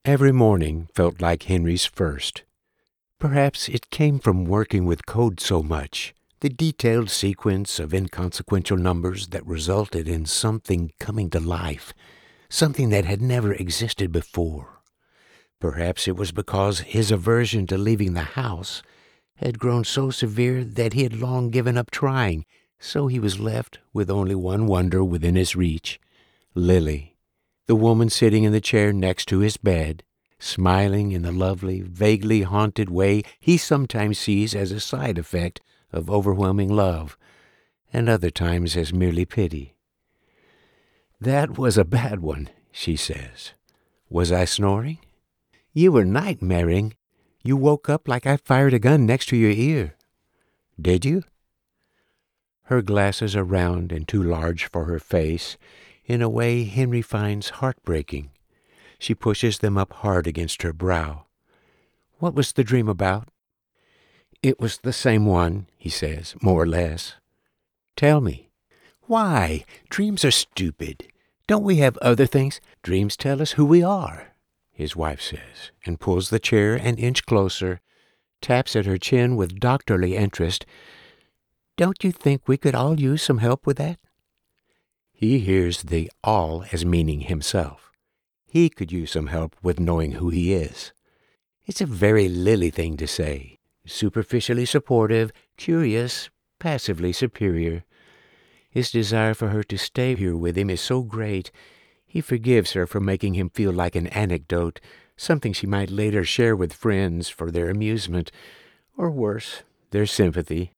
Every morning felt like Henry's first. Perhaps it came from working with code so much, the detailed sequence of inconsequential numbers that resulted in something coming to life, something that had never existed before. Perhaps it was because his aversion to leaving the house had grown so severe that he had long given up trying, so he was left with only one wonder within his reach: Lily, the woman sitting in the chair next to his bed, smiling in the lovely, vaguely haunted way he sometimes sees as a side effect of overwhelming love, and other times as merely pity. "That was a bad one," she says. "Was I snoring?" "You were nightmaring. You woke up like I fired a gun next to your ear." "Did you?" Her glasses are round and too large for her face, in a way Henry finds heartbreaking. She pushes them up hard against her brow. "What was the dream about?" "It was the same one," he says, "more or less." "Tell me." "Why? Dreams are stupid. Don't we have other things? Dreams tell us who we are," his wife says, and pulls the chair an inch closer, taps at her chin with doctorly interest. "Don't you think we could all use some help with that?" He hears the all as meaning himself. He could use some help with knowing who he is. It's a very Lily thing to say. Superficially supportive, curious, passively superior. His desire for her to stay here with him is so great, he forgives her for making him feel like an anecdote, something she might later share with friends for their amusement, or worse, their sympathy.